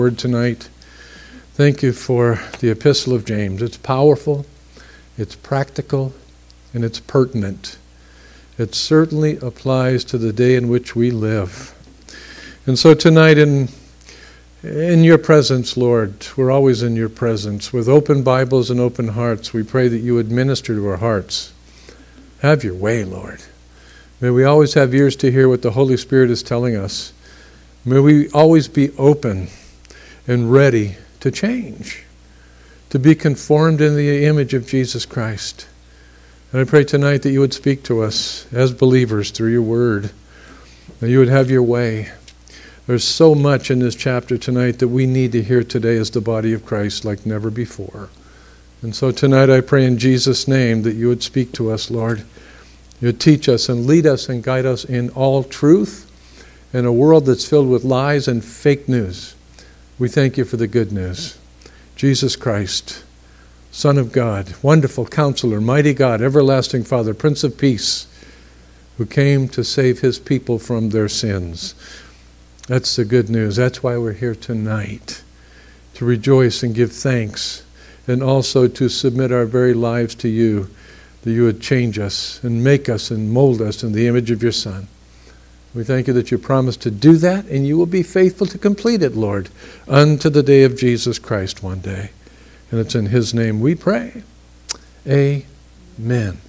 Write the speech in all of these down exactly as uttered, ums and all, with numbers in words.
word tonight. Thank you for the Epistle of James. It's powerful, it's practical, and it's pertinent. It certainly applies to the day in which we live. And so tonight in in your presence, Lord, we're always in your presence. With open Bibles and open hearts, we pray that you would minister to our hearts. Have your way, Lord. May we always have ears to hear what the Holy Spirit is telling us. May we always be open and ready to change, to be conformed in the image of Jesus Christ. And I pray tonight that you would speak to us as believers through your word, that you would have your way. There's so much in this chapter tonight that we need to hear today as the body of Christ like never before. And so tonight I pray in Jesus' name that you would speak to us, Lord. You would teach us and lead us and guide us in all truth in a world that's filled with lies and fake news. We thank you for the good news. Jesus Christ, Son of God, wonderful Counselor, mighty God, everlasting Father, Prince of Peace, who came to save his people from their sins. That's the good news. That's why we're here tonight, to rejoice and give thanks, and also to submit our very lives to you, that you would change us and make us and mold us in the image of your Son. We thank you that you promised to do that, and you will be faithful to complete it, Lord, unto the day of Jesus Christ one day. And it's in his name we pray. Amen.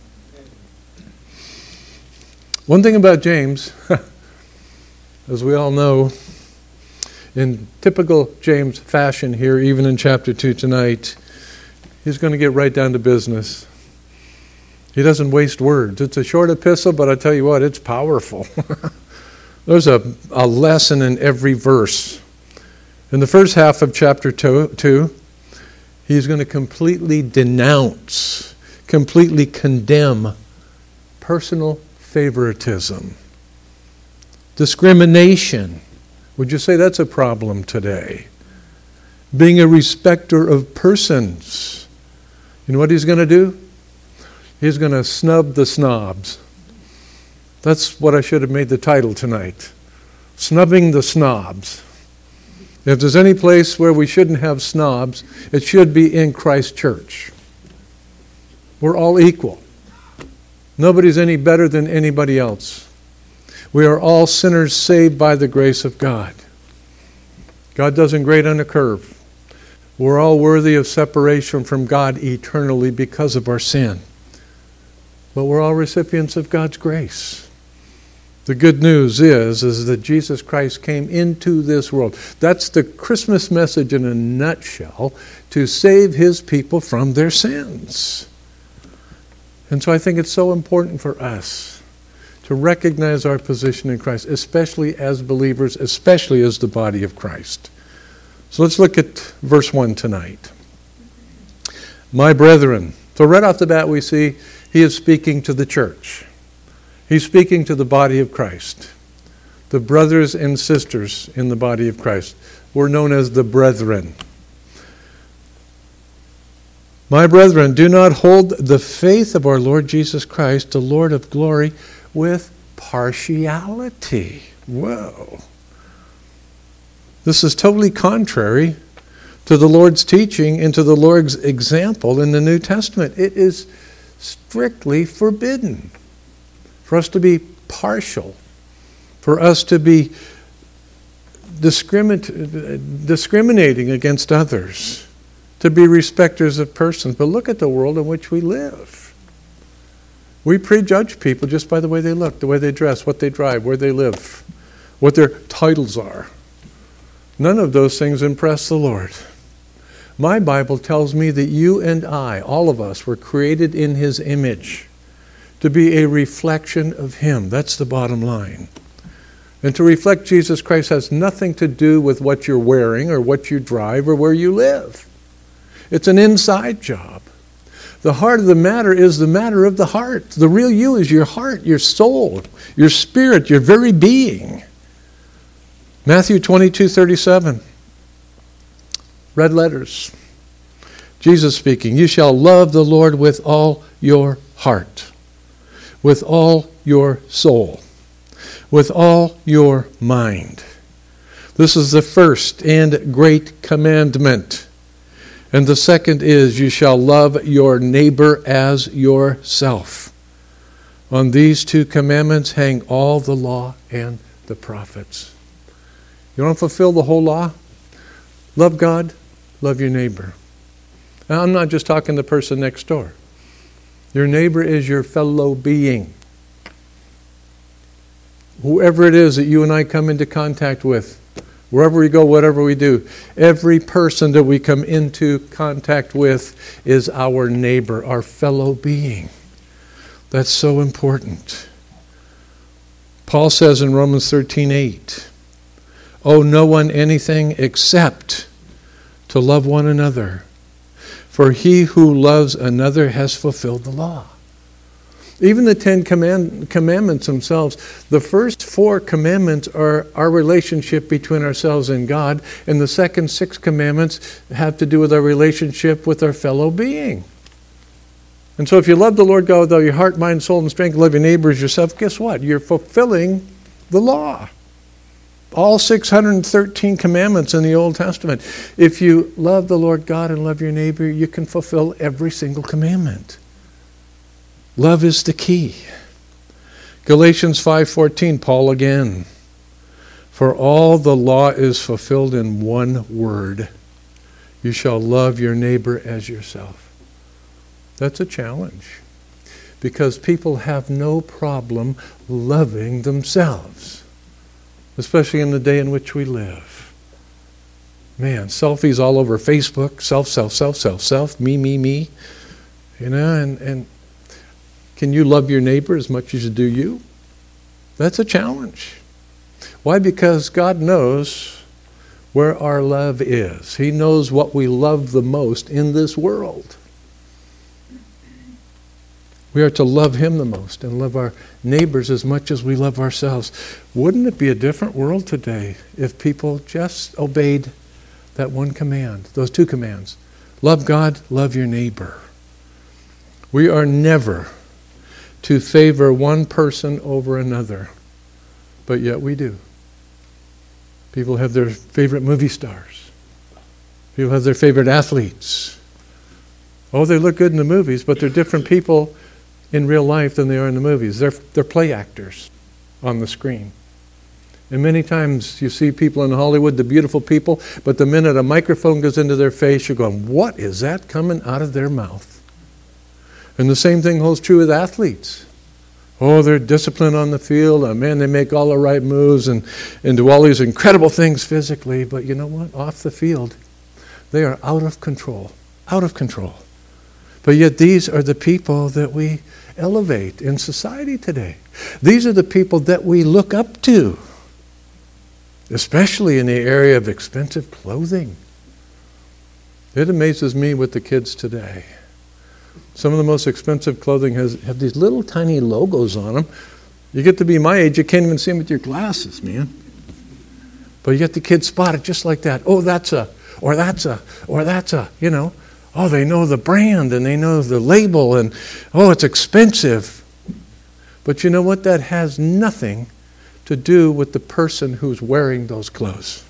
One thing about James, as we all know, in typical James fashion here, even in chapter two tonight, he's going to get right down to business. He doesn't waste words. It's a short epistle, but I tell you what, it's powerful. There's a, a lesson in every verse. In the first half of chapter two, two, he's going to completely denounce, completely condemn personal favoritism, discrimination. Would you say that's a problem today? Being a respecter of persons. You know what he's going to do? He's going to snub the snobs. That's what I should have made the title tonight. Snubbing the snobs. If there's any place where we shouldn't have snobs, it should be in Christ Church. We're all equal. Nobody's any better than anybody else. We are all sinners saved by the grace of God. God doesn't grade on a curve. We're all worthy of separation from God eternally because of our sin. But we're all recipients of God's grace. The good news is, is that Jesus Christ came into this world. That's the Christmas message in a nutshell, to save his people from their sins. And so I think it's so important for us to recognize our position in Christ, especially as believers, especially as the body of Christ. So let's look at verse one tonight. My brethren. So right off the bat we see he is speaking to the church. He's speaking to the body of Christ. The brothers and sisters in the body of Christ. We're known as the brethren. My brethren, do not hold the faith of our Lord Jesus Christ, the Lord of glory, with partiality. Whoa. This is totally contrary to the Lord's teaching and to the Lord's example in the New Testament. It is strictly forbidden for us to be partial, for us to be discrimin- discriminating against others, to be respecters of persons. But look at the world in which we live. We prejudge people just by the way they look, the way they dress, what they drive, where they live, what their titles are. None of those things impress the Lord. My Bible tells me that you and I, all of us, were created in his image to be a reflection of him. That's the bottom line. And to reflect Jesus Christ has nothing to do with what you're wearing or what you drive or where you live. It's an inside job. The heart of the matter is the matter of the heart. The real you is your heart, your soul, your spirit, your very being. Matthew twenty-two thirty-seven. Red letters. Jesus speaking, you shall love the Lord with all your heart, with all your soul, with all your mind. This is the first and great commandment. And the second is, you shall love your neighbor as yourself. On these two commandments hang all the law and the prophets. You want to fulfill the whole law? Love God, love your neighbor. Now, I'm not just talking the person next door. Your neighbor is your fellow being. Whoever it is that you and I come into contact with, wherever we go, whatever we do, every person that we come into contact with is our neighbor, our fellow being. That's so important. Paul says in Romans thirteen eight, owe no one anything except to love one another. For he who loves another has fulfilled the law. Even the Ten Command- Commandments themselves, the first four commandments are our relationship between ourselves and God, and the second six commandments have to do with our relationship with our fellow being. And so if you love the Lord God with all your heart, mind, soul, and strength, love your neighbor as yourself, guess what? You're fulfilling the law. All six hundred thirteen commandments in the Old Testament. If you love the Lord God and love your neighbor, you can fulfill every single commandment. Love is the key. Galatians five fourteen, Paul again. For all the law is fulfilled in one word. You shall love your neighbor as yourself. That's a challenge, because people have no problem loving themselves, especially in the day in which we live. Man, selfies all over Facebook, self, self, self, self, self, me, me, me. You know, and, and can you love your neighbor as much as you do you? That's a challenge. Why? Because God knows where our love is. He knows what we love the most in this world. We are to love Him the most and love our neighbors as much as we love ourselves. Wouldn't it be a different world today if people just obeyed that one command, those two commands? Love God, love your neighbor. We are never to favor one person over another, but yet we do. People have their favorite movie stars. People have their favorite athletes. Oh, they look good in the movies, but they're different people in real life than they are in the movies. They're, they're play actors on the screen. And many times you see people in Hollywood, the beautiful people, but the minute a microphone goes into their face, you're going, what is that coming out of their mouth? And the same thing holds true with athletes. Oh, they're disciplined on the field. Oh, man, they make all the right moves and, and do all these incredible things physically. But you know what? Off the field, they are out of control. Out of control. But yet these are the people that we elevate in society today. These are the people that we look up to, especially in the area of expensive clothing. It amazes me with the kids today. Some of the most expensive clothing has have these little tiny logos on them. You get to be my age, you can't even see them with your glasses, man. But you get the kids spot it just like that. Oh, that's a, or that's a, or that's a, you know. Oh, they know the brand and they know the label and, oh, it's expensive. But you know what? That has nothing to do with the person who's wearing those clothes.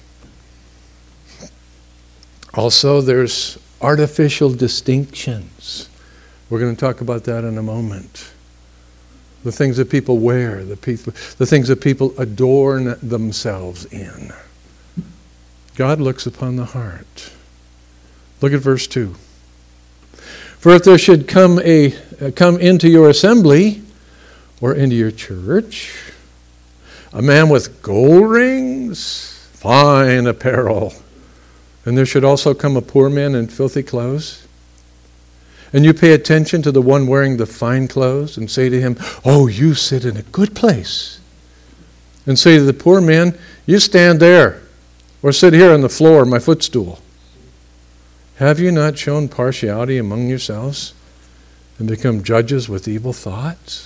Also, there's artificial distinctions. We're going to talk about that in a moment. The things that people wear, the people, the things that people adorn themselves in. God looks upon the heart. Look at verse two. For if there should come a uh, come into your assembly or into your church a man with gold rings, fine apparel, and there should also come a poor man in filthy clothes, and you pay attention to the one wearing the fine clothes and say to him, oh, you sit in a good place, and say to the poor man, you stand there or sit here on the floor, my footstool. Have you not shown partiality among yourselves and become judges with evil thoughts?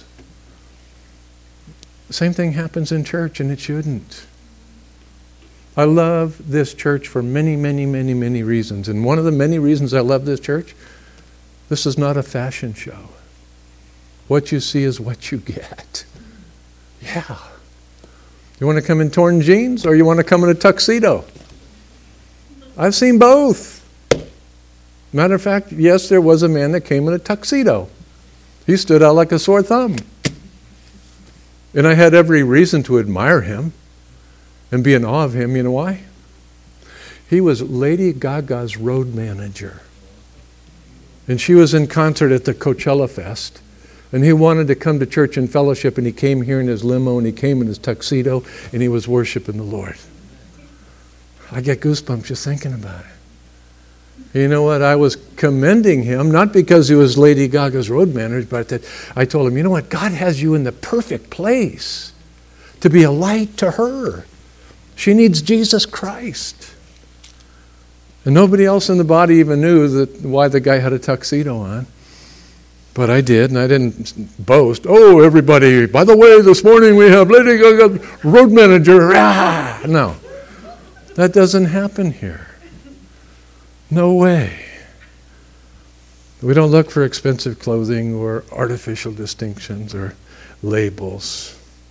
The same thing happens in church, and it shouldn't. I love this church for many, many, many, many reasons. And one of the many reasons I love this church, this is not a fashion show. What you see is what you get. Yeah. You want to come in torn jeans or you want to come in a tuxedo? I've seen both. Matter of fact, yes, there was a man that came in a tuxedo. He stood out like a sore thumb. And I had every reason to admire him and be in awe of him. You know why? He was Lady Gaga's road manager. And she was in concert at the Coachella Fest. And he wanted to come to church and fellowship, and he came here in his limo, and he came in his tuxedo, and he was worshiping the Lord. I get goosebumps just thinking about it. You know what? I was commending him, not because he was Lady Gaga's road manager, but that I told him, you know what? God has you in the perfect place to be a light to her. She needs Jesus Christ. And nobody else in the body even knew that why the guy had a tuxedo on. But I did, and I didn't boast. Oh, everybody, by the way, this morning we have Lady Gaga, road manager. Ah! No, that doesn't happen here. No way. We don't look for expensive clothing or artificial distinctions or labels.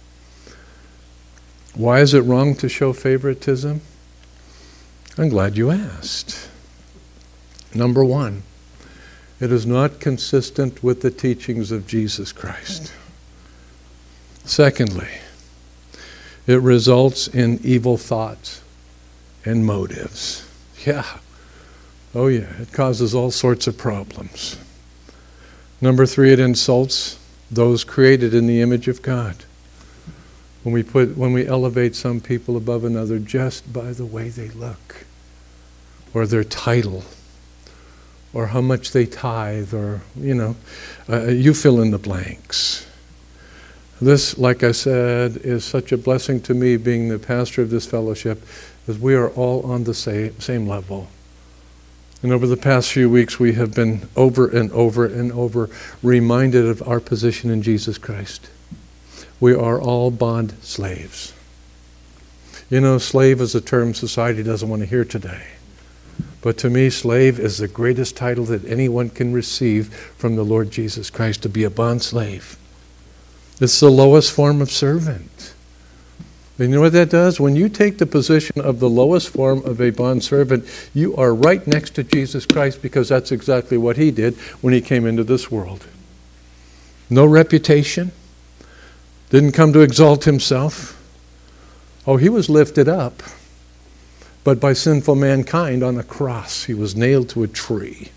Why is it wrong to show favoritism? I'm glad you asked. Number one, it is not consistent with the teachings of Jesus Christ. Secondly, it results in evil thoughts and motives. Yeah. Oh yeah, it causes all sorts of problems. Number three, it insults those created in the image of God. When we put, when we elevate some people above another just by the way they look, or their title, or how much they tithe, or, you know, uh, you fill in the blanks. This, like I said, is such a blessing to me being the pastor of this fellowship, because we are all on the same, same level. And over the past few weeks, we have been over and over and over reminded of our position in Jesus Christ. We are all bond slaves. You know, slave is a term society doesn't want to hear today. But to me, slave is the greatest title that anyone can receive from the Lord Jesus Christ, to be a bond slave. It's the lowest form of servant. And you know what that does? When you take the position of the lowest form of a bond servant, you are right next to Jesus Christ, because that's exactly what he did when he came into this world. No reputation. Didn't come to exalt himself. Oh, he was lifted up, but by sinful mankind on a cross. He was nailed to a tree.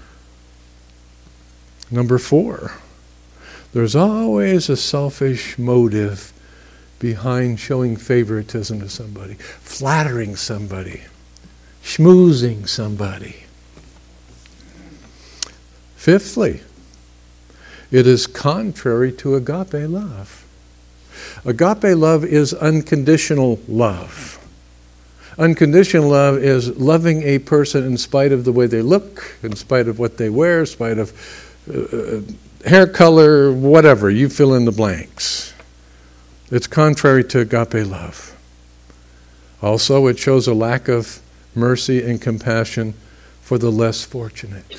Number four, there's always a selfish motive behind showing favoritism to somebody, flattering somebody, schmoozing somebody. Fifthly, it is contrary to agape love. Agape love is unconditional love. Unconditional love is loving a person in spite of the way they look, in spite of what they wear, in spite of uh, hair color, whatever. You fill in the blanks. It's contrary to agape love. Also, it shows a lack of mercy and compassion for the less fortunate.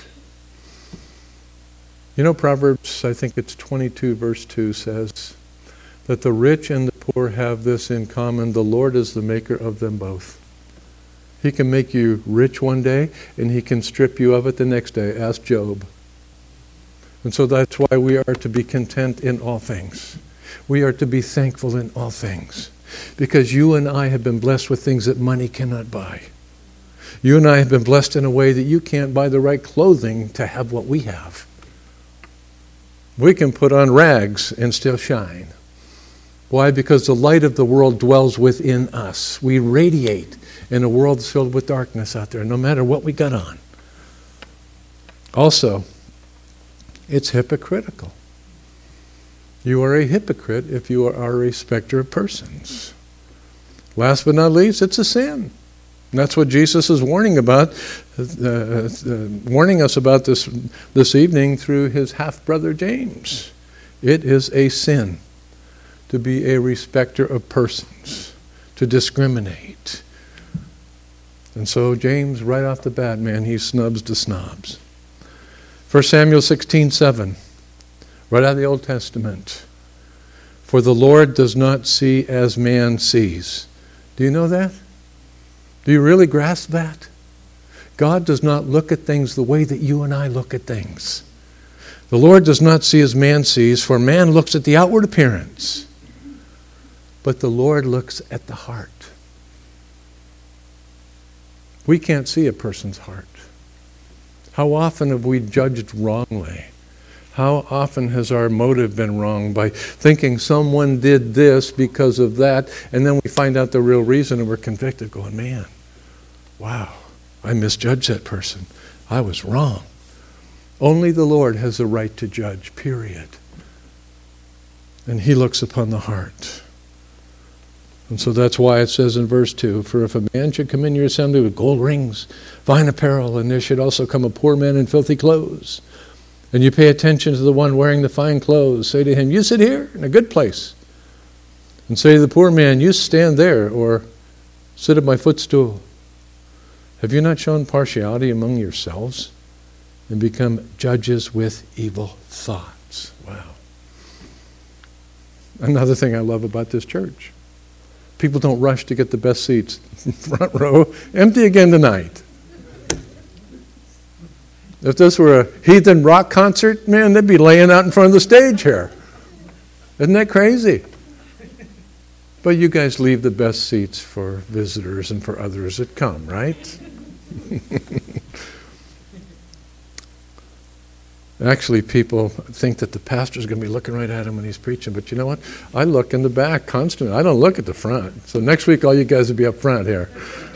You know, Proverbs, I think it's twenty-two, verse two says that the rich and the poor have this in common: the Lord is the maker of them both. He can make you rich one day, and he can strip you of it the next day. Ask Job. And so that's why we are to be content in all things. We are to be thankful in all things, because you and I have been blessed with things that money cannot buy. You and I have been blessed in a way that you can't buy the right clothing to have what we have. We can put on rags and still shine. Why? Because the light of the world dwells within us. We radiate in a world filled with darkness out there, no matter what we got on. Also, it's hypocritical. You are a hypocrite if you are a respecter of persons. Last but not least, it's a sin. And that's what Jesus is warning about, uh, uh, warning us about this this evening through his half-brother James. It is a sin to be a respecter of persons, to discriminate. And so James, right off the bat, man, he snubs the snobs. First Samuel sixteen seven, right out of the Old Testament. For the Lord does not see as man sees. Do you know that? Do you really grasp that? God does not look at things the way that you and I look at things. The Lord does not see as man sees, for man looks at the outward appearance, but the Lord looks at the heart. We can't see a person's heart. How often have we judged wrongly? How often has our motive been wrong by thinking someone did this because of that, and then we find out the real reason and we're convicted, going, man, wow, I misjudged that person. I was wrong. Only the Lord has the right to judge, period. And he looks upon the heart. And so that's why it says in verse two, for if a man should come in your assembly with gold rings, fine apparel, and there should also come a poor man in filthy clothes, and you pay attention to the one wearing the fine clothes, say to him, you sit here in a good place. And say to the poor man, you stand there, or sit at my footstool. Have you not shown partiality among yourselves and become judges with evil thoughts? Wow. Another thing I love about this church. People don't rush to get the best seats. Front row, empty again tonight. If this were a heathen rock concert, man, they'd be laying out in front of the stage here. Isn't that crazy? But you guys leave the best seats for visitors and for others that come, right? Actually, people think that the pastor's going to be looking right at him when he's preaching. But you know what? I look in the back constantly. I don't look at the front. So next week, all you guys will be up front here.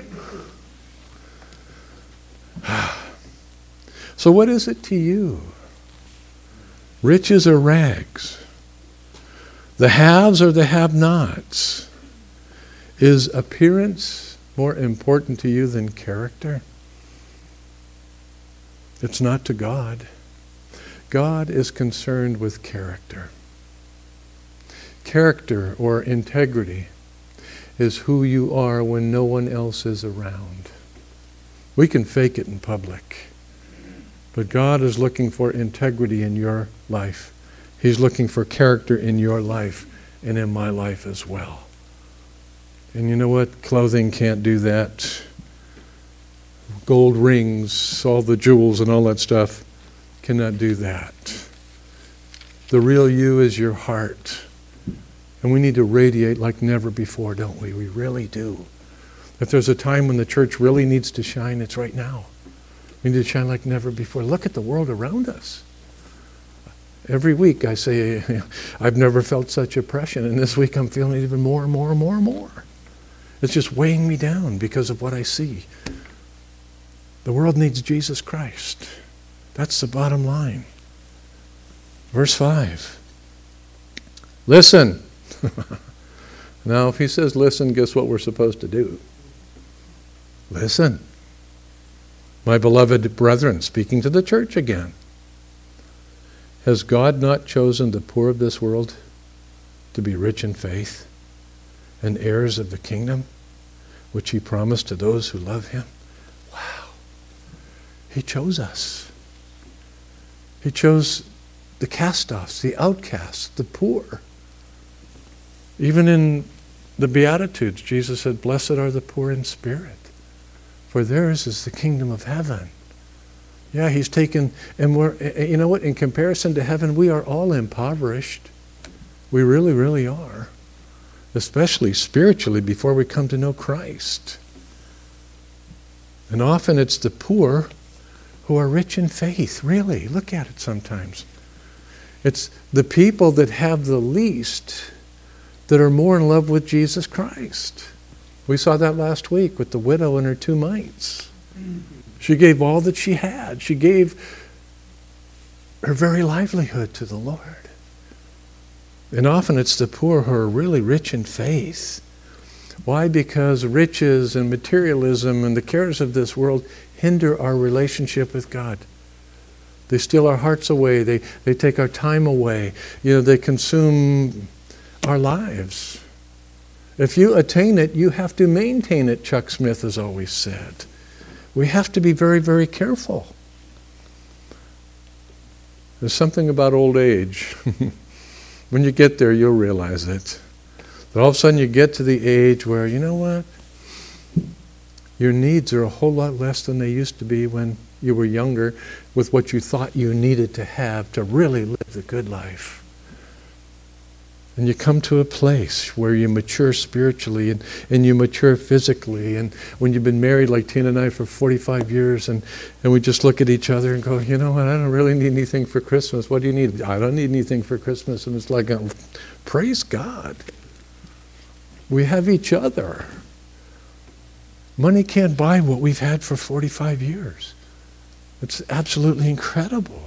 So what is it to you? Riches or rags? The haves or the have-nots? Is appearance more important to you than character? It's not to God. God is concerned with character. Character or integrity is who you are when no one else is around. We can fake it in public, but God is looking for integrity in your life. He's looking for character in your life and in my life as well. And you know what? Clothing can't do that. Gold rings, all the jewels and all that stuff cannot do that. The real you is your heart. And we need to radiate like never before, don't we? We really do. If there's a time when the church really needs to shine, it's right now. We need to shine like never before. Look at the world around us. Every week I say, I've never felt such oppression, and this week I'm feeling it even more and more and more and more. It's just weighing me down because of what I see. The world needs Jesus Christ. That's the bottom line. Verse five. Listen. Now, if he says listen, guess what we're supposed to do? Listen. My beloved brethren, speaking to the church again. Has God not chosen the poor of this world to be rich in faith and heirs of the kingdom, which he promised to those who love him? Wow. He chose us. He chose the cast-offs, the outcasts, the poor. Even in the Beatitudes, Jesus said, blessed are the poor in spirit, for theirs is the kingdom of heaven. Yeah, he's taken, and we're, you know what, in comparison to heaven, we are all impoverished. We really, really are. Especially spiritually before we come to know Christ. And often it's the poor who are rich in faith, really. Look at it sometimes. It's the people that have the least that are more in love with Jesus Christ. We saw that last week with the widow and her two mites. She gave all that she had. She gave her very livelihood to the Lord. And often it's the poor who are really rich in faith. Why? Because riches and materialism and the cares of this world hinder our relationship with God. They steal our hearts away. They, they take our time away. You know, they consume our lives. If you attain it, you have to maintain it, Chuck Smith has always said. We have to be very, very careful. There's something about old age When you get there, you'll realize it. But all of a sudden you get to the age where, you know what? Your needs are a whole lot less than they used to be when you were younger with what you thought you needed to have to really live the good life. And you come to a place where you mature spiritually and, and you mature physically. And when you've been married like Tina and I for forty-five years and, and we just look at each other and go, you know what, I don't really need anything for Christmas. What do you need? I don't need anything for Christmas. And it's like, um, praise God. We have each other. Money can't buy what we've had for forty-five years. It's absolutely incredible.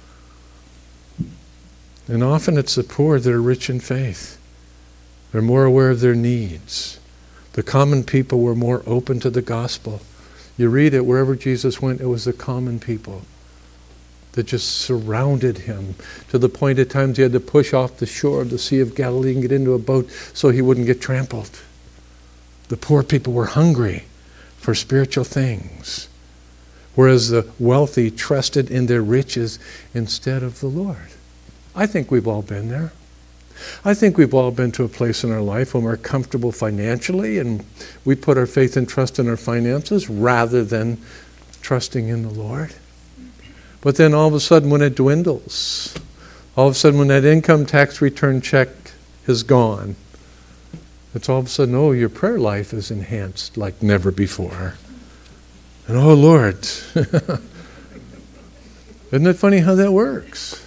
And often it's the poor that are rich in faith. They're more aware of their needs. The common people were more open to the gospel. You read it, wherever Jesus went, it was the common people that just surrounded him to the point at times he had to push off the shore of the Sea of Galilee and get into a boat so he wouldn't get trampled. The poor people were hungry for spiritual things, whereas the wealthy trusted in their riches instead of the Lord. I think we've all been there. I think we've all been to a place in our life when we're comfortable financially and we put our faith and trust in our finances rather than trusting in the Lord. But then all of a sudden when it dwindles, all of a sudden when that income tax return check is gone, it's all of a sudden, oh, your prayer life is enhanced like never before. And oh, Lord. Isn't it funny how that works?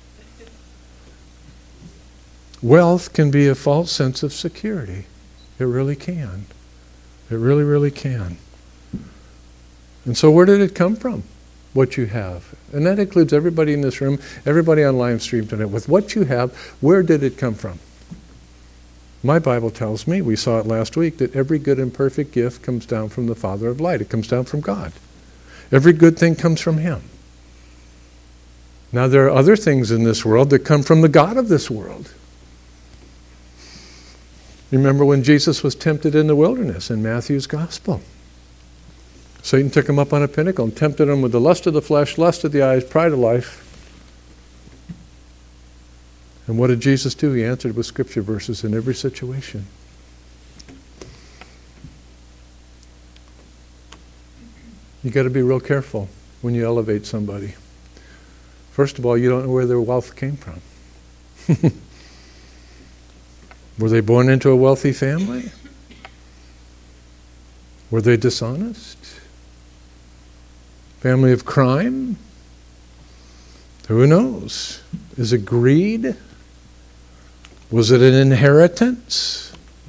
Wealth can be a false sense of security. It really can. It really, really can. And so where did it come from? What you have. And that includes everybody in this room, everybody on live stream tonight. With what you have, where did it come from? My Bible tells me, we saw it last week, that every good and perfect gift comes down from the Father of light. It comes down from God. Every good thing comes from Him. Now there are other things in this world that come from the God of this world. Remember when Jesus was tempted in the wilderness in Matthew's Gospel? Satan took him up on a pinnacle and tempted him with the lust of the flesh, lust of the eyes, pride of life. And what did Jesus do? He answered with scripture verses in every situation. You got to be real careful when you elevate somebody. First of all, you don't know where their wealth came from. Were they born into a wealthy family? Were they dishonest? Family of crime? Who knows? Is it greed? Was it an inheritance?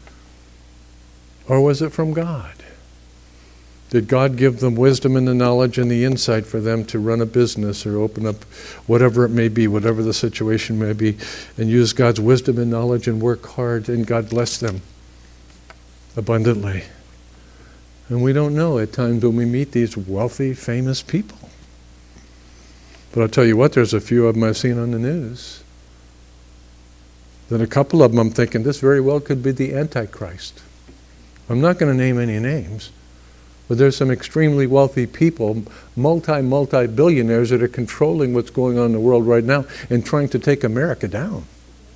Or was it from God? Did God give them wisdom and the knowledge and the insight for them to run a business or open up whatever it may be, whatever the situation may be, and use God's wisdom and knowledge and work hard, and God bless them abundantly? And we don't know at times when we meet these wealthy, famous people. But I'll tell you what, there's a few of them I've seen on the news. Then a couple of them I'm thinking, this very well could be the Antichrist. I'm not going to name any names. But there's some extremely wealthy people, multi, multi-billionaires that are controlling what's going on in the world right now and trying to take America down.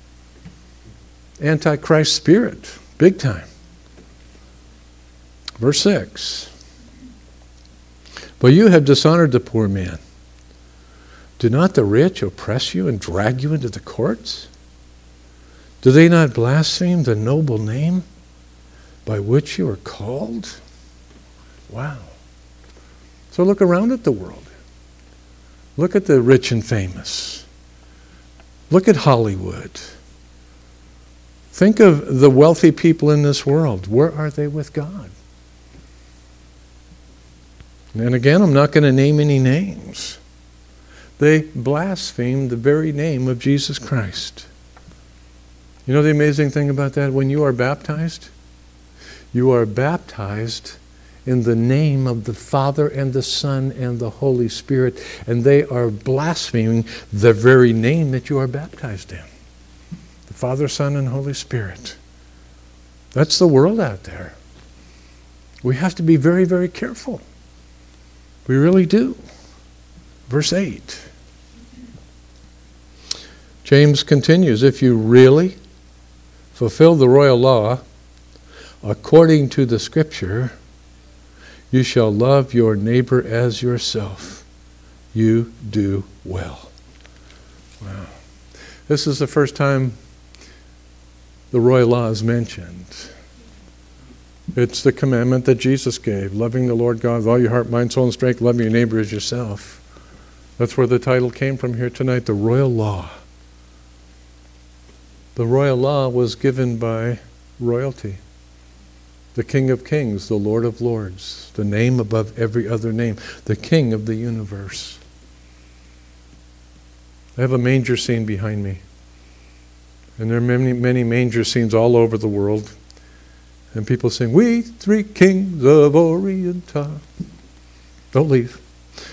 Antichrist spirit, big time. Verse six. But you have dishonored the poor man. Do not the rich oppress you and drag you into the courts? Do they not blaspheme the noble name by which you are called? Wow. So look around at the world. Look at the rich and famous. Look at Hollywood. Think of the wealthy people in this world. Where are they with God? And again, I'm not going to name any names. They blaspheme the very name of Jesus Christ. You know the amazing thing about that? When you are baptized, you are baptized in the name of the Father and the Son and the Holy Spirit, and they are blaspheming the very name that you are baptized in. The Father, Son, and Holy Spirit. That's the world out there. We have to be very, very careful. We really do. Verse eight. James continues, if you really fulfill the royal law according to the Scripture, you shall love your neighbor as yourself. You do well. Wow. This is the first time the royal law is mentioned. It's the commandment that Jesus gave, loving the Lord God with all your heart, mind, soul, and strength, loving your neighbor as yourself. That's where the title came from here tonight, the royal law. The royal law was given by royalty. The King of Kings, the Lord of Lords, the name above every other name, the King of the universe. I have a manger scene behind me. And there are many, many manger scenes all over the world. And people sing, we three kings of Orient are. Don't leave.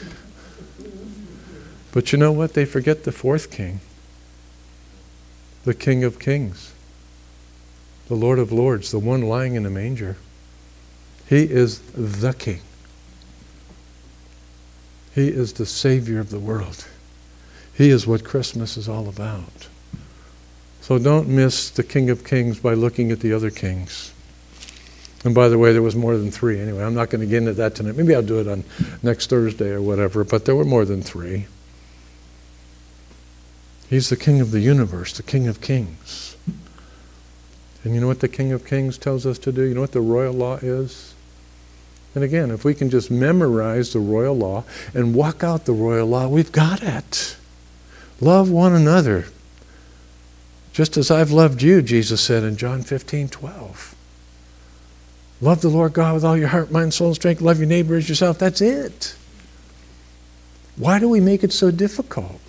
But you know what? They forget the fourth king. The King of Kings. The Lord of Lords, the one lying in a manger. He is the King. He is the Savior of the world. He is what Christmas is all about. So don't miss the King of Kings by looking at the other kings. And by the way, there was more than three. Anyway, I'm not going to get into that tonight. Maybe I'll do it on next Thursday or whatever, but there were more than three. He's the King of the universe, the King of Kings. And you know what the King of Kings tells us to do? You know what the royal law is? And again, if we can just memorize the royal law and walk out the royal law, we've got it. Love one another. Just as I've loved you, Jesus said in John fifteen twelve. Love the Lord God with all your heart, mind, soul, and strength. Love your neighbor as yourself. That's it. Why do we make it so difficult?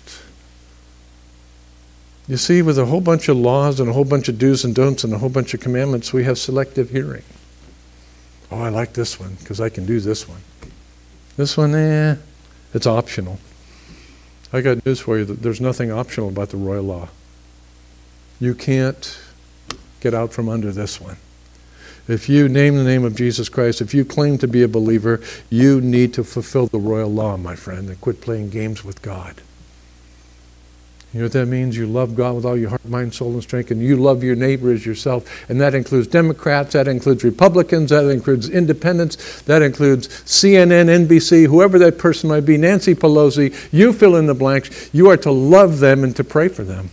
You see, with a whole bunch of laws and a whole bunch of do's and don'ts and a whole bunch of commandments, we have selective hearing. Oh, I like this one because I can do this one. This one, eh, it's optional. I got news for you. There's nothing optional about the royal law. You can't get out from under this one. If you name the name of Jesus Christ, if you claim to be a believer, you need to fulfill the royal law, my friend, and quit playing games with God. You know what that means? You love God with all your heart, mind, soul, and strength, and you love your neighbor as yourself. And that includes Democrats, that includes Republicans, that includes independents, that includes C N N, N B C, whoever that person might be, Nancy Pelosi, you fill in the blanks. You are to love them and to pray for them.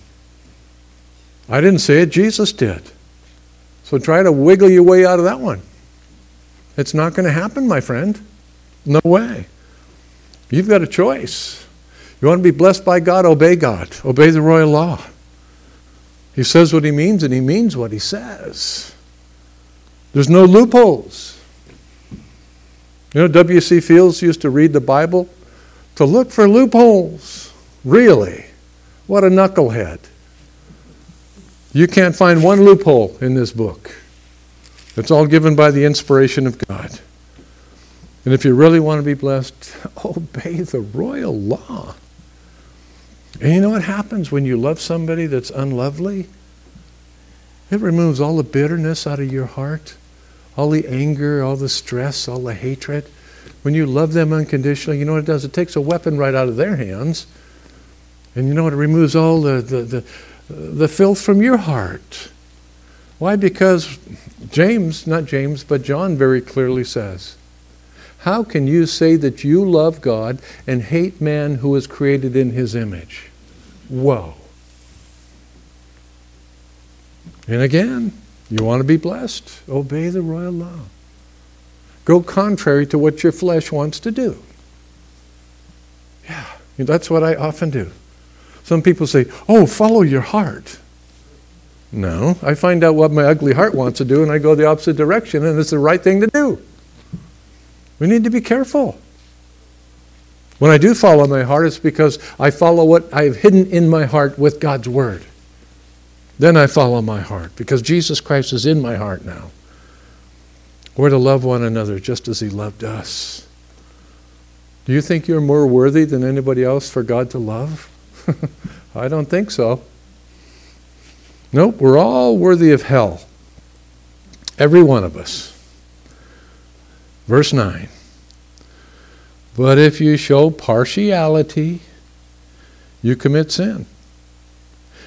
I didn't say it, Jesus did. So try to wiggle your way out of that one. It's not going to happen, my friend. No way. You've got a choice. You want to be blessed by God? Obey God. Obey the royal law. He says what he means, and he means what he says. There's no loopholes. You know, W C Fields used to read the Bible to look for loopholes. Really? What a knucklehead. You can't find one loophole in this book. It's all given by the inspiration of God. And if you really want to be blessed, obey the royal law. And you know what happens when you love somebody that's unlovely? It removes all the bitterness out of your heart, all the anger, all the stress, all the hatred. When you love them unconditionally, you know what it does? It takes a weapon right out of their hands. And you know what? It removes all the, the, the, the filth from your heart. Why? Because James, not James, but John very clearly says, how can you say that you love God and hate man who is created in his image? Whoa. And again, you want to be blessed? Obey the royal law. Go contrary to what your flesh wants to do. Yeah, that's what I often do. Some people say, oh, follow your heart. No, I find out what my ugly heart wants to do and I go the opposite direction, and it's the right thing to do. We need to be careful. When I do follow my heart, it's because I follow what I have hidden in my heart with God's Word. Then I follow my heart because Jesus Christ is in my heart now. We're to love one another just as He loved us. Do you think you're more worthy than anybody else for God to love? I don't think so. Nope, we're all worthy of hell. Every one of us. Verse nine. But if you show partiality, you commit sin.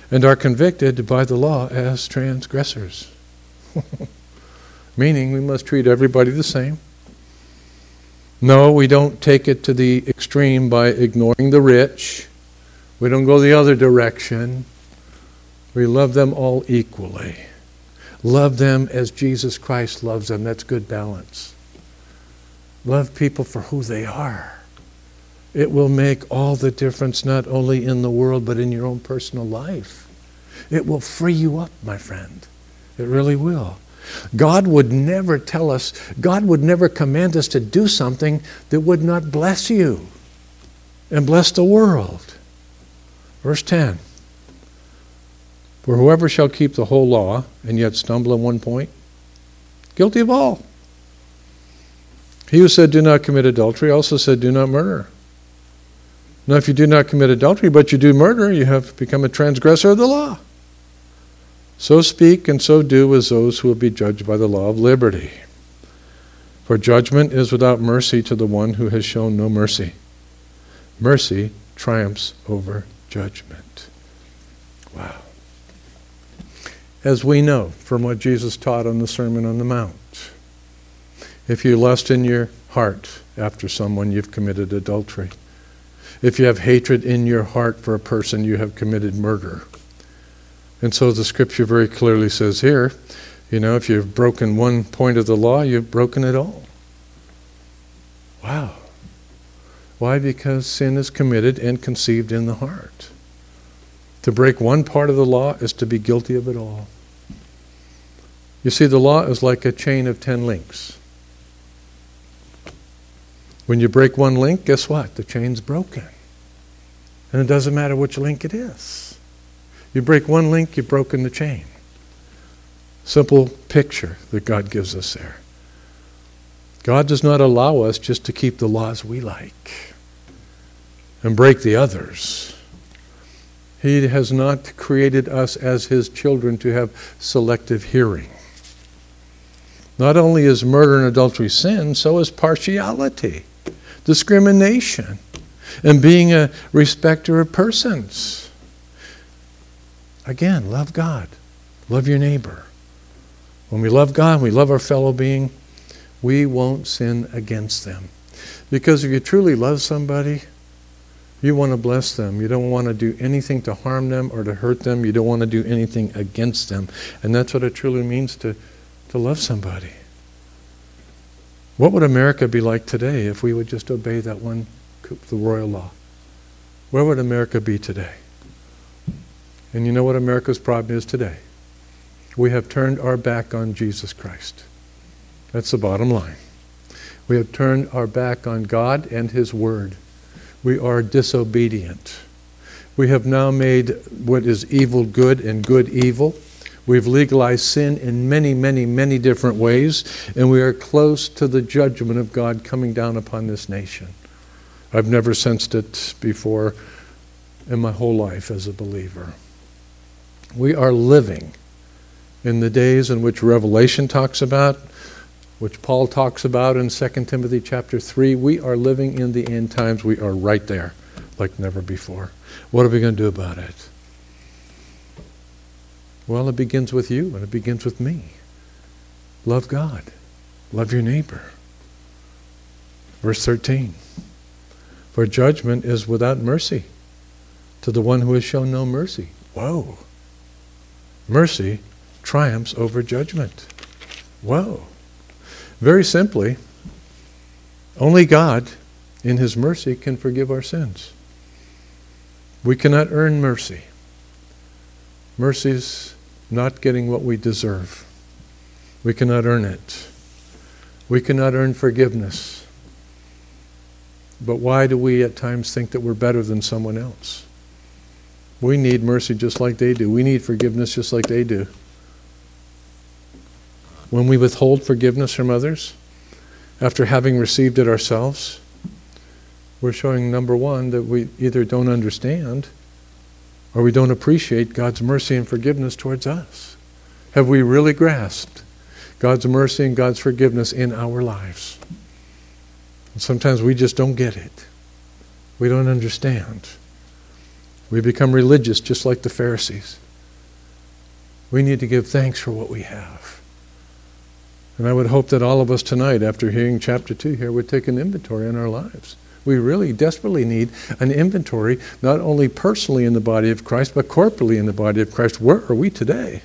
and are convicted by the law as transgressors. Meaning we must treat everybody the same. No, we don't take it to the extreme by ignoring the rich. We don't go the other direction. We love them all equally. Love them as Jesus Christ loves them. That's good balance. Love people for who they are. It will make all the difference not only in the world but in your own personal life. It will free you up, my friend. It really will. God would never tell us, God would never command us to do something that would not bless you and bless the world. Verse ten. For whoever shall keep the whole law and yet stumble in one point, guilty of all. He who said, do not commit adultery, also said, do not murder. Now, if you do not commit adultery, but you do murder, you have become a transgressor of the law. So speak and so do as those who will be judged by the law of liberty. For judgment is without mercy to the one who has shown no mercy. Mercy triumphs over judgment. Wow. As we know from what Jesus taught on the Sermon on the Mount, if you lust in your heart after someone, you've committed adultery. If you have hatred in your heart for a person, you have committed murder. And so the scripture very clearly says here, you know, if you've broken one point of the law, you've broken it all. Wow. Why? Because sin is committed and conceived in the heart. To break one part of the law is to be guilty of it all. You see, the law is like a chain of ten links. When you break one link, guess what? The chain's broken. And it doesn't matter which link it is. You break one link, you've broken the chain. Simple picture that God gives us there. God does not allow us just to keep the laws we like and break the others. He has not created us as His children to have selective hearing. Not only is murder and adultery sin, so is partiality, discrimination, and being a respecter of persons. Again, love God. Love your neighbor. When we love God, we love our fellow being, we won't sin against them. Because if you truly love somebody, you want to bless them. You don't want to do anything to harm them or to hurt them. You don't want to do anything against them. And that's what it truly means to, to love somebody. What would America be like today if we would just obey that one, the royal law? Where would America be today? And you know what America's problem is today? We have turned our back on Jesus Christ. That's the bottom line. We have turned our back on God and His Word. We are disobedient. We have now made what is evil good and good evil. We've legalized sin in many, many, many different ways, and we are close to the judgment of God coming down upon this nation. I've never sensed it before in my whole life as a believer. We are living in the days in which Revelation talks about, which Paul talks about in Second Timothy chapter three. We are living in the end times. We are right there like never before. What are we going to do about it? Well, it begins with you and it begins with me. Love God. Love your neighbor. Verse thirteen. For judgment is without mercy to the one who has shown no mercy. Whoa. Mercy triumphs over judgment. Whoa. Very simply, only God in His mercy can forgive our sins. We cannot earn mercy. Mercy is not getting what we deserve. We cannot earn it. We cannot earn forgiveness. But why do we at times think that we're better than someone else? We need mercy just like they do. We need forgiveness just like they do. When we withhold forgiveness from others, after having received it ourselves, we're showing, number one, that we either don't understand or we don't appreciate God's mercy and forgiveness towards us. Have we really grasped God's mercy and God's forgiveness in our lives? And sometimes we just don't get it. We don't understand. We become religious just like the Pharisees. We need to give thanks for what we have. And I would hope that all of us tonight, after hearing chapter two here, would take an inventory in our lives. We really desperately need an inventory, not only personally in the body of Christ, but corporately in the body of Christ. Where are we today?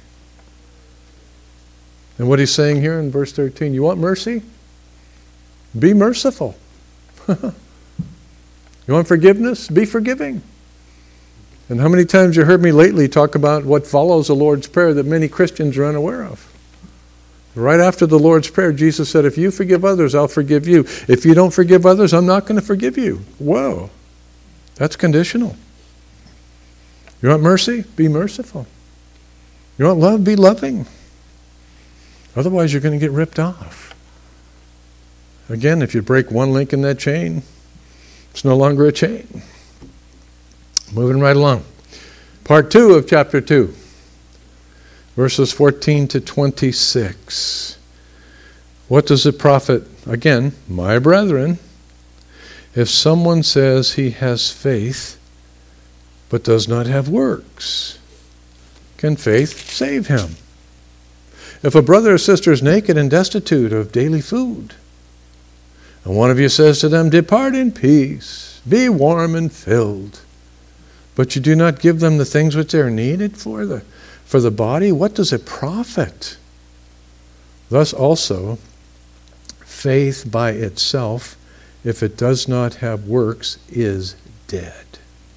And what he's saying here in verse thirteen, you want mercy? Be merciful. You want forgiveness? Be forgiving. And how many times you heard me lately talk about what follows the Lord's Prayer that many Christians are unaware of? Right after the Lord's Prayer, Jesus said, if you forgive others, I'll forgive you. If you don't forgive others, I'm not going to forgive you. Whoa. That's conditional. You want mercy? Be merciful. You want love? Be loving. Otherwise, you're going to get ripped off. Again, if you break one link in that chain, it's no longer a chain. Moving right along. Part two of chapter two. Verses fourteen to twenty-six. What does it profit? Again, my brethren, if someone says he has faith, but does not have works, can faith save him? If a brother or sister is naked and destitute of daily food, and one of you says to them, depart in peace, be warm and filled, but you do not give them the things which they are needed for the For the body, what does it profit? Thus also, faith by itself, if it does not have works, is dead.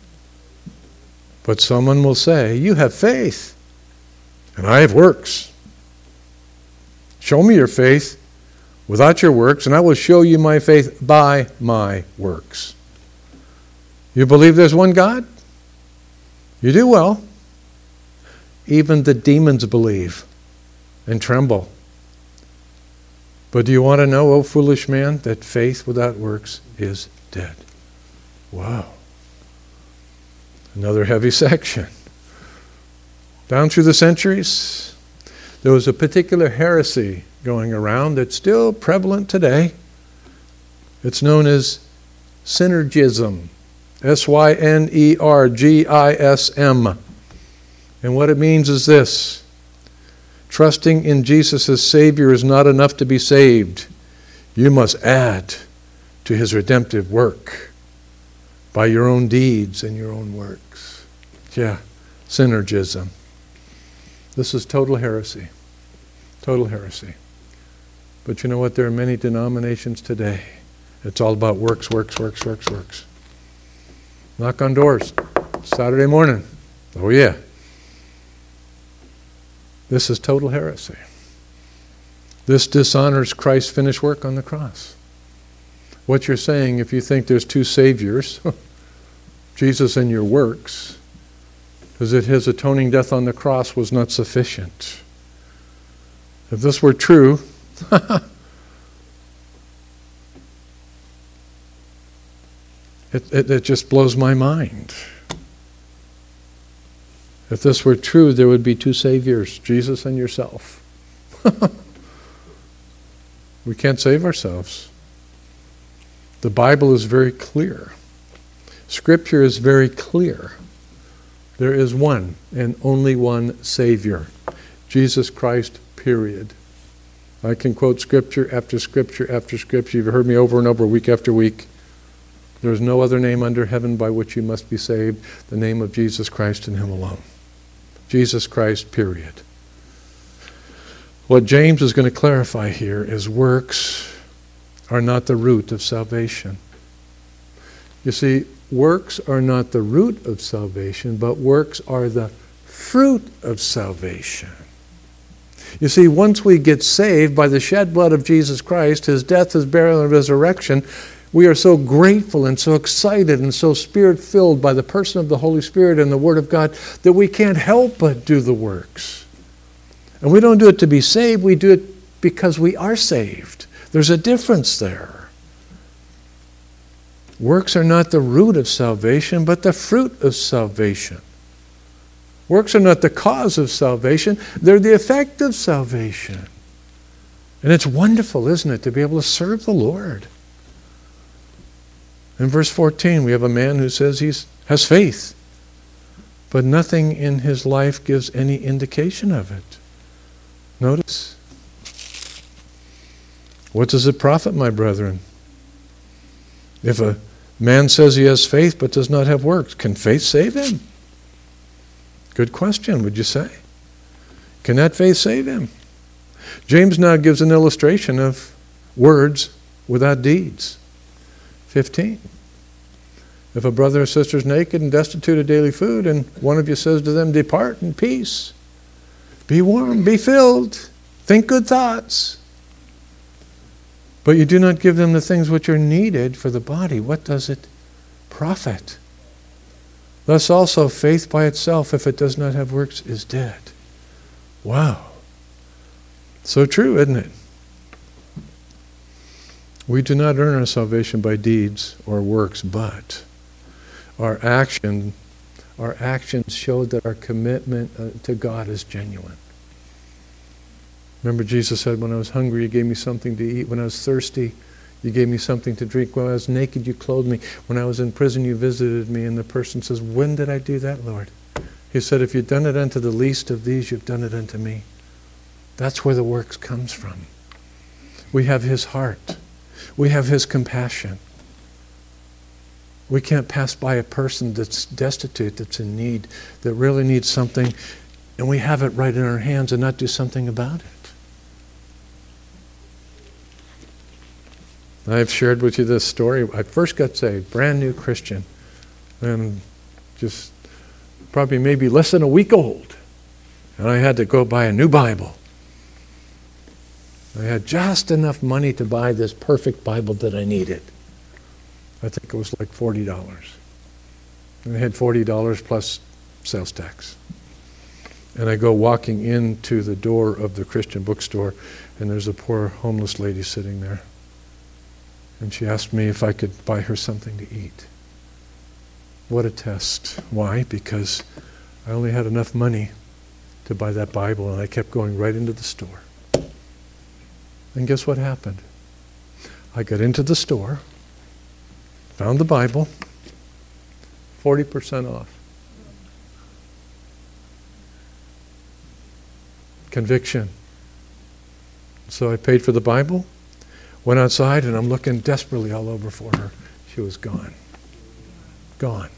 But someone will say, you have faith, and I have works. Show me your faith without your works, and I will show you my faith by my works. You believe there's one God? You do well. Even the demons believe and tremble. But do you want to know, O foolish man, that faith without works is dead? Wow. Another heavy section. Down through the centuries, there was a particular heresy going around that's still prevalent today. It's known as synergism. S Y N E R G I S M. And what it means is this: trusting in Jesus as Savior is not enough to be saved. You must add to his redemptive work by your own deeds and your own works. Yeah, synergism. This is total heresy. Total heresy. But you know what? There are many denominations today. It's all about works, works, works, works, works. Knock on doors. Saturday morning. Oh yeah. This is total heresy. This dishonors Christ's finished work on the cross. What you're saying, if you think there's two saviors, Jesus and your works, is that his atoning death on the cross was not sufficient. If this were true, it, it, it just blows my mind. If this were true, there would be two saviors, Jesus and yourself. We can't save ourselves. The Bible is very clear. Scripture is very clear. There is one and only one Savior, Jesus Christ, period. I can quote Scripture after Scripture after Scripture. You've heard me over and over, week after week. There is no other name under heaven by which you must be saved, the name of Jesus Christ and him alone. Jesus Christ, period. What James is going to clarify here is works are not the root of salvation. You see, works are not the root of salvation, but works are the fruit of salvation. You see, once we get saved by the shed blood of Jesus Christ, his death, his burial, and resurrection, we are so grateful and so excited and so spirit-filled by the person of the Holy Spirit and the Word of God that we can't help but do the works. And we don't do it to be saved, we do it because we are saved. There's a difference there. Works are not the root of salvation, but the fruit of salvation. Works are not the cause of salvation, they're the effect of salvation. And it's wonderful, isn't it, to be able to serve the Lord. In verse fourteen, we have a man who says he has faith, But nothing in his life gives any indication of it. Notice. What does it profit, my brethren? If a man says he has faith but does not have works, can faith save him? Good question, would you say? Can that faith save him? James now gives an illustration of words without deeds. fifteen. If a brother or sister is naked and destitute of daily food, and one of you says to them, depart in peace, be warm, be filled, think good thoughts, but you do not give them the things which are needed for the body, what does it profit? Thus also faith by itself, if it does not have works, is dead. Wow. So true, isn't it? We do not earn our salvation by deeds or works, but our action, our actions show that our commitment uh, to God is genuine. Remember Jesus said, when I was hungry, you gave me something to eat. When I was thirsty, you gave me something to drink. When I was naked, you clothed me. When I was in prison, you visited me. And the person says, when did I do that, Lord? He said, if you've done it unto the least of these, you've done it unto me. That's where the works comes from. We have his heart. We have his compassion. We can't pass by a person that's destitute, that's in need, that really needs something, and we have it right in our hands and not do something about it. I've shared with you this story. I first got saved, brand new Christian, and just probably maybe less than a week old. And I had to go buy a new Bible. I had just enough money to buy this perfect Bible that I needed. I think it was like forty dollars. And I had forty dollars plus sales tax. And I go walking into the door of the Christian bookstore, and there's a poor homeless lady sitting there. And she asked me if I could buy her something to eat. What a test. Why? Because I only had enough money to buy that Bible, and I kept going right into the store. And guess what happened? I got into the store, found the Bible, forty percent off. Conviction. So I paid for the Bible, went outside, and I'm looking desperately all over for her. She was gone. Gone.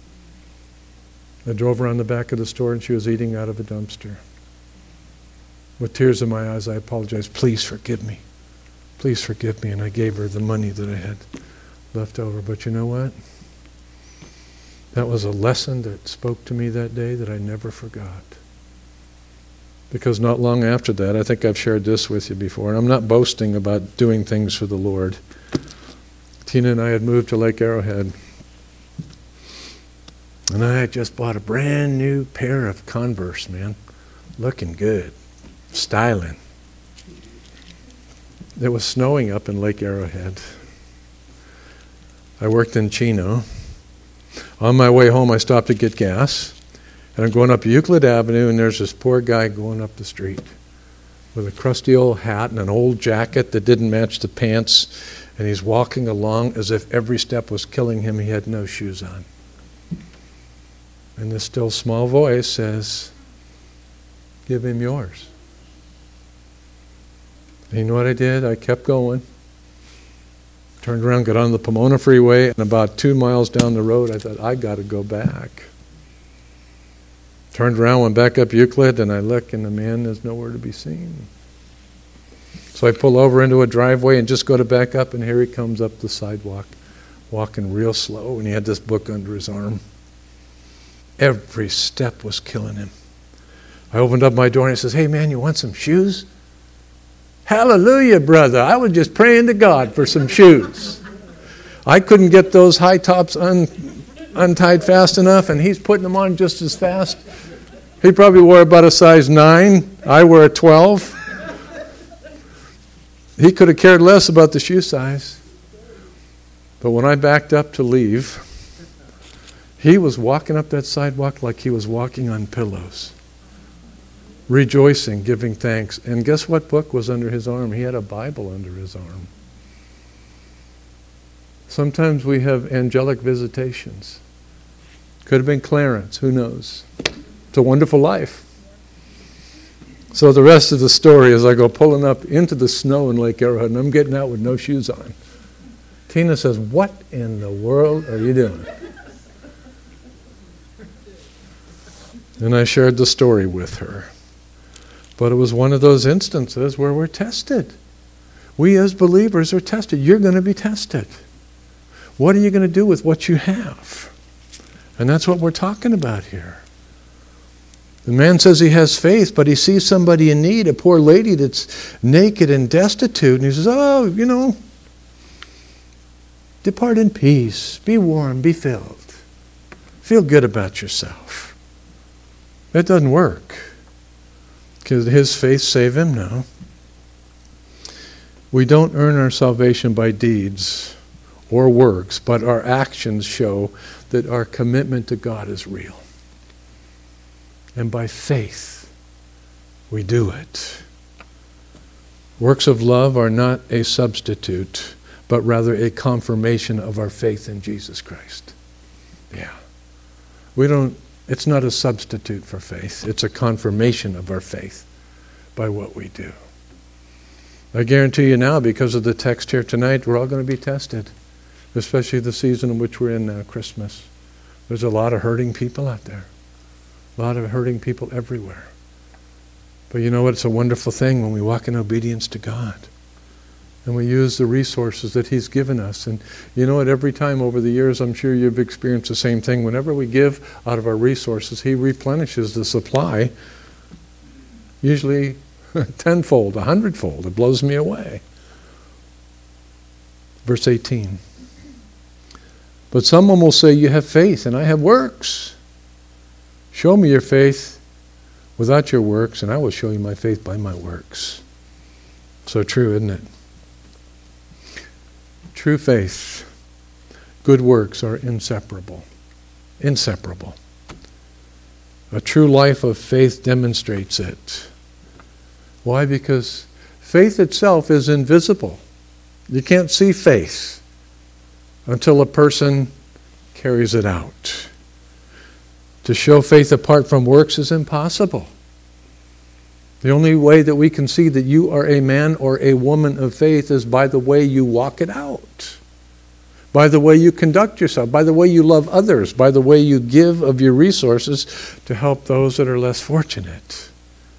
I drove around the back of the store, and she was eating out of a dumpster. With tears in my eyes, I apologized. Please forgive me. Please forgive me. And I gave her the money that I had left over. But you know what? That was a lesson that spoke to me that day that I never forgot. Because not long after that, I think I've shared this with you before, and I'm not boasting about doing things for the Lord. Tina and I had moved to Lake Arrowhead. And I had just bought a brand new pair of Converse, man. Looking good. Styling. It was snowing up in Lake Arrowhead. I worked in Chino. On my way home, I stopped to get gas. And I'm going up Euclid Avenue, and there's this poor guy going up the street with a crusty old hat and an old jacket that didn't match the pants. And he's walking along as if every step was killing him. He had no shoes on. And this still small voice says, give him yours. And you know what I did? I kept going. Turned around, got on the Pomona Freeway, and about two miles down the road, I thought, I got to go back. Turned around, went back up Euclid, and I look, and the man is nowhere to be seen. So I pull over into a driveway and just go to back up, and here he comes up the sidewalk, walking real slow, and he had this book under his arm. Every step was killing him. I opened up my door, and he says, hey, man, you want some shoes? Hallelujah, brother. I was just praying to God for some shoes. I couldn't get those high tops un, untied fast enough, and he's putting them on just as fast. He probably wore about a size nine. I wear a twelve. He could have cared less about the shoe size. But when I backed up to leave, he was walking up that sidewalk like he was walking on pillows. Rejoicing, giving thanks. And guess what book was under his arm? He had a Bible under his arm. Sometimes we have angelic visitations. Could have been Clarence. Who knows? It's a wonderful life. So the rest of the story is I go pulling up into the snow in Lake Arrowhead, and I'm getting out with no shoes on. Tina says, "What in the world are you doing?" And I shared the story with her. But it was one of those instances where we're tested. We as believers are tested. You're going to be tested. What are you going to do with what you have? And that's what we're talking about here. The man says he has faith, but he sees somebody in need, a poor lady that's naked and destitute, and he says, "Oh, you know, depart in peace, be warm, be filled. Feel good about yourself." That doesn't work. Because his faith save him? No. We don't earn our salvation by deeds or works, but our actions show that our commitment to God is real. And by faith, we do it. Works of love are not a substitute, but rather a confirmation of our faith in Jesus Christ. Yeah. We don't, it's not a substitute for faith. It's a confirmation of our faith by what we do. I guarantee you now, because of the text here tonight, we're all going to be tested, especially the season in which we're in now, Christmas. There's a lot of hurting people out there. A lot of hurting people everywhere. But you know what? It's a wonderful thing when we walk in obedience to God. And we use the resources that He's given us. And you know what? Every time over the years, I'm sure you've experienced the same thing. Whenever we give out of our resources, He replenishes the supply, usually tenfold, a hundredfold. It blows me away. Verse eighteen. But someone will say, "You have faith, and I have works. Show me your faith without your works, and I will show you my faith by my works." So true, isn't it? True faith, good works are inseparable. Inseparable. A true life of faith demonstrates it. Why? Because faith itself is invisible. You can't see faith until a person carries it out. To show faith apart from works is impossible. The only way that we can see that you are a man or a woman of faith is by the way you walk it out, by the way you conduct yourself, by the way you love others, by the way you give of your resources to help those that are less fortunate.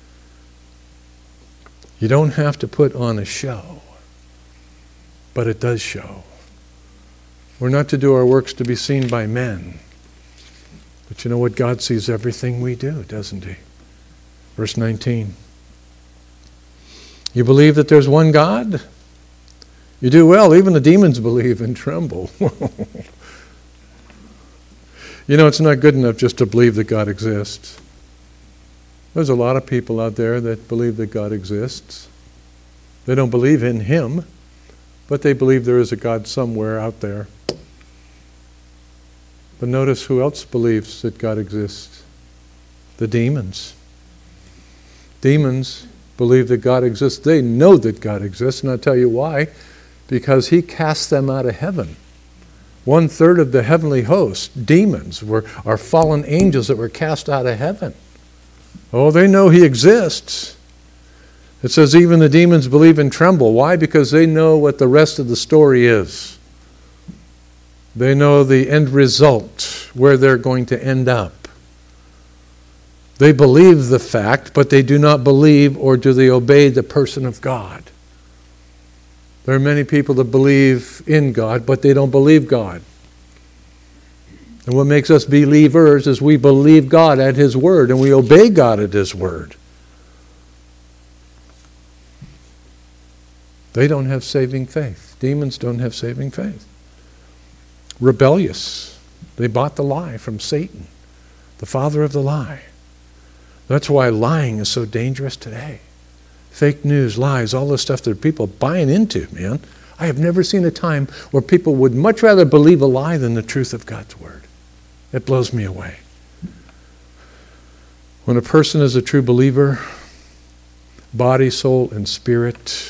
You don't have to put on a show, but it does show. We're not to do our works to be seen by men. But you know what? God sees everything we do, doesn't He? Verse nineteen. You believe that there's one God? You do well. Even the demons believe and tremble. You know, it's not good enough just to believe that God exists. There's a lot of people out there that believe that God exists. They don't believe in Him, but they believe there is a God somewhere out there. But notice who else believes that God exists? The demons. Demons believe that God exists. They know that God exists, and I'll tell you why. Because He cast them out of heaven. One third of the heavenly host, demons, were are fallen angels that were cast out of heaven. Oh, they know He exists. It says even the demons believe and tremble. Why? Because they know what the rest of the story is. They know the end result, where they're going to end up. They believe the fact, but they do not believe or do they obey the person of God. There are many people that believe in God, but they don't believe God. And what makes us believers is we believe God at His word, and we obey God at His word. They don't have saving faith. Demons don't have saving faith. Rebellious. They bought the lie from Satan, the father of the lie. That's why lying is so dangerous today. Fake news, lies, all the stuff that people are buying into, man. I have never seen a time where people would much rather believe a lie than the truth of God's word. It blows me away. When a person is a true believer, body, soul, and spirit,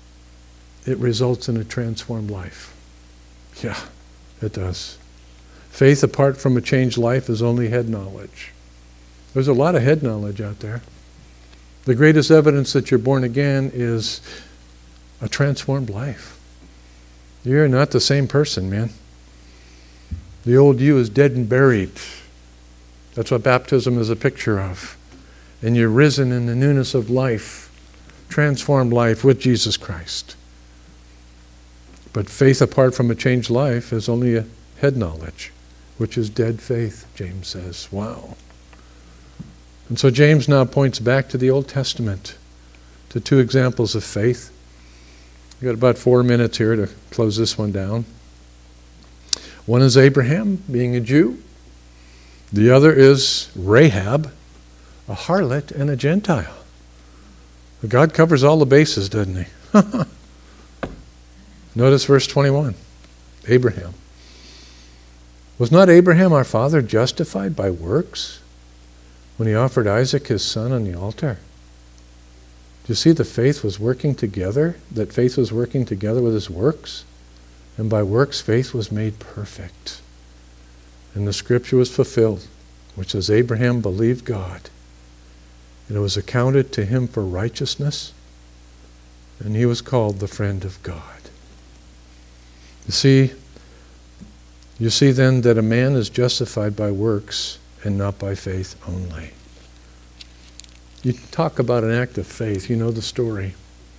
it results in a transformed life. Yeah, it does. Faith apart from a changed life is only head knowledge. There's a lot of head knowledge out there. The greatest evidence that you're born again is a transformed life. You're not the same person, man. The old you is dead and buried. That's what baptism is a picture of. And you're risen in the newness of life, transformed life with Jesus Christ. But faith apart from a changed life is only a head knowledge, which is dead faith, James says. Wow. And so James now points back to the Old Testament, to two examples of faith. We've got about four minutes here to close this one down. One is Abraham, being a Jew. The other is Rahab, a harlot and a Gentile. God covers all the bases, doesn't he? Notice verse twenty-one. Abraham. Was not Abraham our father justified by works when he offered Isaac his son on the altar? Do you see the faith was working together? That faith was working together with his works? And by works faith was made perfect. And the scripture was fulfilled, which says Abraham believed God, and it was accounted to him for righteousness, and he was called the friend of God. You see, you see then that a man is justified by works and not by faith only. You talk about an act of faith, you know the story.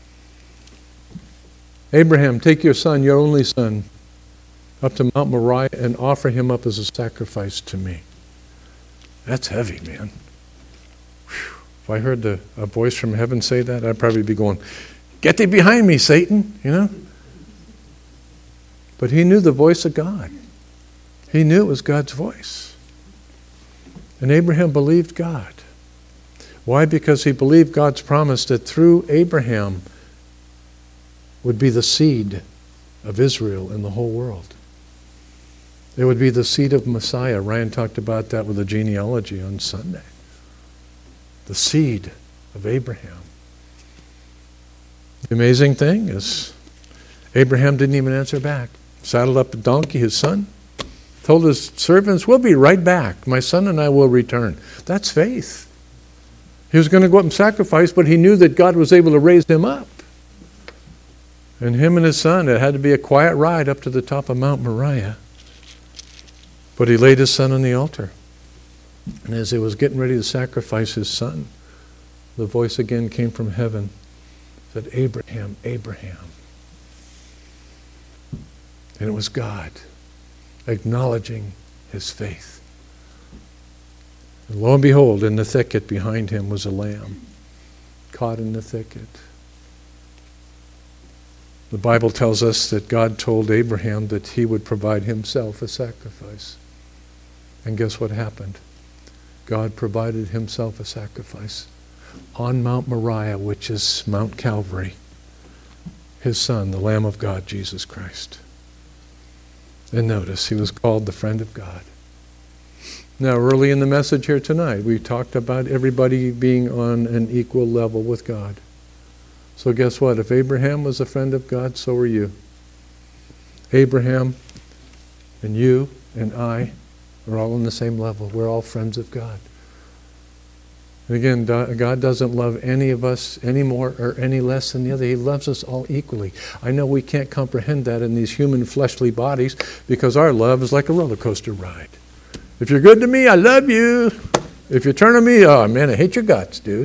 Abraham, take your son, your only son, up to Mount Moriah and offer him up as a sacrifice to me. That's heavy, man. Whew. If I heard the, a voice from heaven say that, I'd probably be going, get thee behind me, Satan, you know? But he knew the voice of God. He knew it was God's voice. And Abraham believed God. Why? Because he believed God's promise that through Abraham would be the seed of Israel in the whole world. It would be the seed of Messiah. Ryan talked about that with the genealogy on Sunday. The seed of Abraham. The amazing thing is Abraham didn't even answer back. Saddled up a donkey, his son, told his servants, we'll be right back. My son and I will return. That's faith. He was going to go up and sacrifice, but he knew that God was able to raise him up. And him and his son, it had to be a quiet ride up to the top of Mount Moriah. But he laid his son on the altar. And as he was getting ready to sacrifice his son, the voice again came from heaven, said, Abraham, Abraham. And it was God acknowledging his faith. And lo and behold, in the thicket behind him was a lamb caught in the thicket. The Bible tells us that God told Abraham that he would provide himself a sacrifice. And guess what happened? God provided himself a sacrifice on Mount Moriah, which is Mount Calvary. His son, the Lamb of God, Jesus Christ. And notice, he was called the friend of God. Now, early in the message here tonight, we talked about everybody being on an equal level with God. So guess what? If Abraham was a friend of God, so are you. Abraham and you and I are all on the same level. We're all friends of God. And again, God doesn't love any of us any more or any less than the other. He loves us all equally. I know we can't comprehend that in these human fleshly bodies because our love is like a roller coaster ride. If you're good to me, I love you. If you turn on me, oh man, I hate your guts, dude.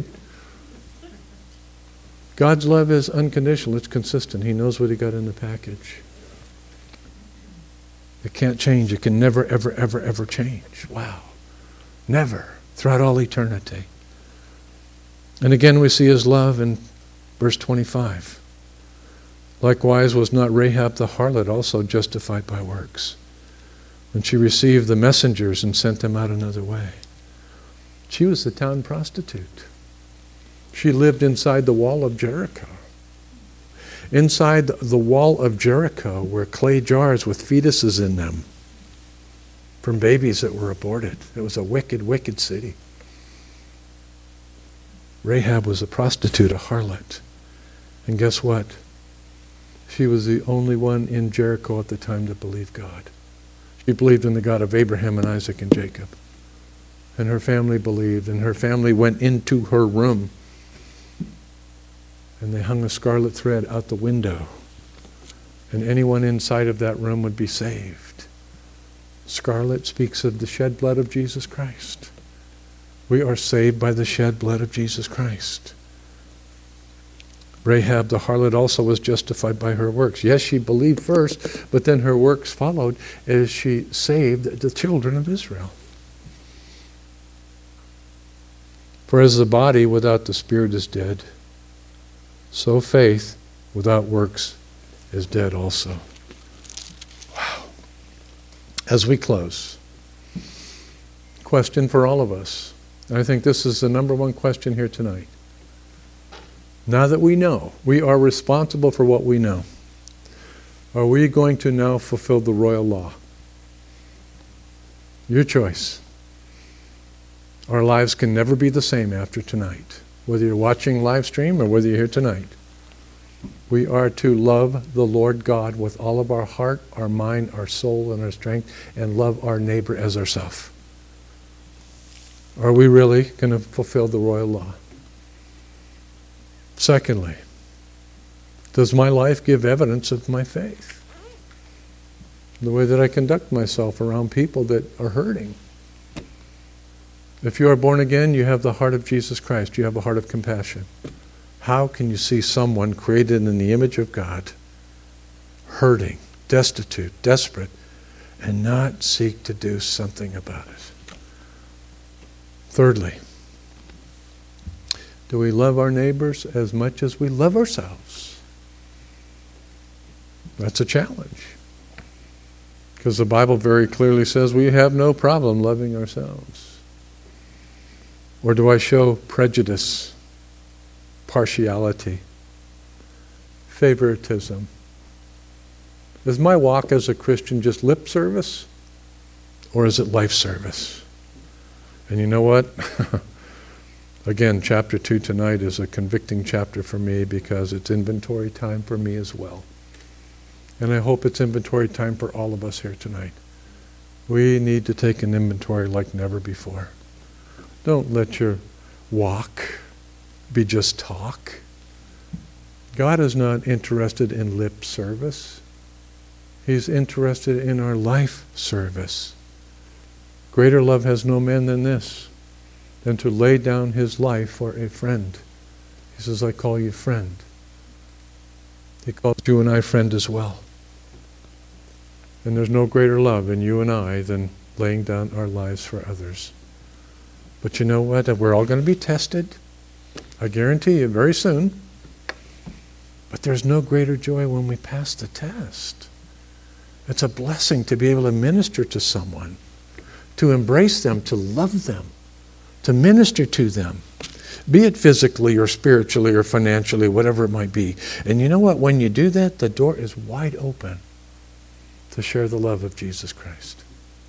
God's love is unconditional. It's consistent. He knows what he got in the package. It can't change. It can never, ever, ever, ever change. Wow. Never. Throughout all eternity. And again we see his love in verse twenty-five. Likewise was not Rahab the harlot also justified by works, when she received the messengers and sent them out another way? She was the town prostitute. She lived inside the wall of Jericho. Inside the wall of Jericho were clay jars with fetuses in them from babies that were aborted. It was a wicked, wicked city. Rahab was a prostitute, a harlot. And guess what? She was the only one in Jericho at the time that believed God. She believed in the God of Abraham and Isaac and Jacob. And her family believed, and her family went into her room. And they hung a scarlet thread out the window. And anyone inside of that room would be saved. Scarlet speaks of the shed blood of Jesus Christ. We are saved by the shed blood of Jesus Christ. Rahab the harlot also was justified by her works. Yes, she believed first, but then her works followed as she saved the children of Israel. For as the body without the spirit is dead, so faith without works is dead also. Wow. As we close, question for all of us. I think this is the number one question here tonight. Now that we know, we are responsible for what we know. Are we going to now fulfill the royal law? Your choice. Our lives can never be the same after tonight. Whether you're watching live stream or whether you're here tonight. We are to love the Lord God with all of our heart, our mind, our soul, and our strength, and love our neighbor as ourselves. Are we really going to fulfill the royal law? Secondly, does my life give evidence of my faith? The way that I conduct myself around people that are hurting. If you are born again, you have the heart of Jesus Christ. You have a heart of compassion. How can you see someone created in the image of God, hurting, destitute, desperate, and not seek to do something about it? Thirdly, do we love our neighbors as much as we love ourselves? That's a challenge. Because the Bible very clearly says we have no problem loving ourselves. Or do I show prejudice, partiality, favoritism? Is my walk as a Christian just lip service? Or is it life service? And you know what? Again, chapter two tonight is a convicting chapter for me because it's inventory time for me as well. And I hope it's inventory time for all of us here tonight. We need to take an inventory like never before. Don't let your walk be just talk. God is not interested in lip service. He's interested in our life service. Greater love has no man than this, than to lay down his life for a friend. He says, I call you friend. He calls you and I friend as well. And there's no greater love in you and I than laying down our lives for others. But you know what? We're all going to be tested. I guarantee you, very soon. But there's no greater joy when we pass the test. It's a blessing to be able to minister to someone, to embrace them, to love them, to minister to them, be it physically or spiritually or financially, whatever it might be. And you know what? When you do that, the door is wide open to share the love of Jesus Christ.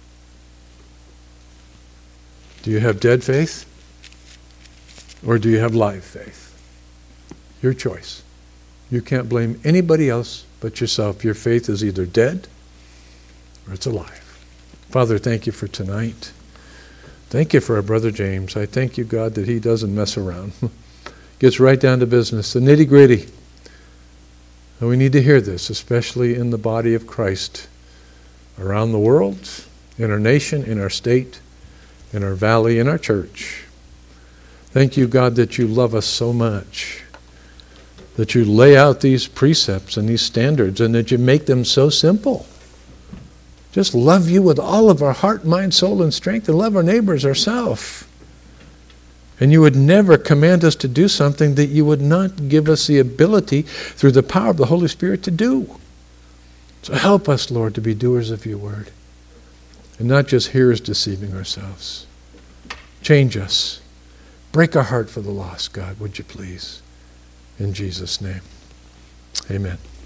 Do you have dead faith? Or do you have live faith? Your choice. You can't blame anybody else but yourself. Your faith is either dead or it's alive. Father, thank you for tonight. Thank you for our brother James. I thank you, God, that he doesn't mess around. Gets right down to business, the nitty-gritty. And we need to hear this, especially in the body of Christ, around the world, in our nation, in our state, in our valley, in our church. Thank you, God, that you love us so much, that you lay out these precepts and these standards, and that you make them so simple. Just love you with all of our heart, mind, soul, and strength, and love our neighbors ourselves. And you would never command us to do something that you would not give us the ability through the power of the Holy Spirit to do. So help us, Lord, to be doers of your word, and not just hearers deceiving ourselves. Change us. Break our heart for the lost, God, would you please? In Jesus' name, amen.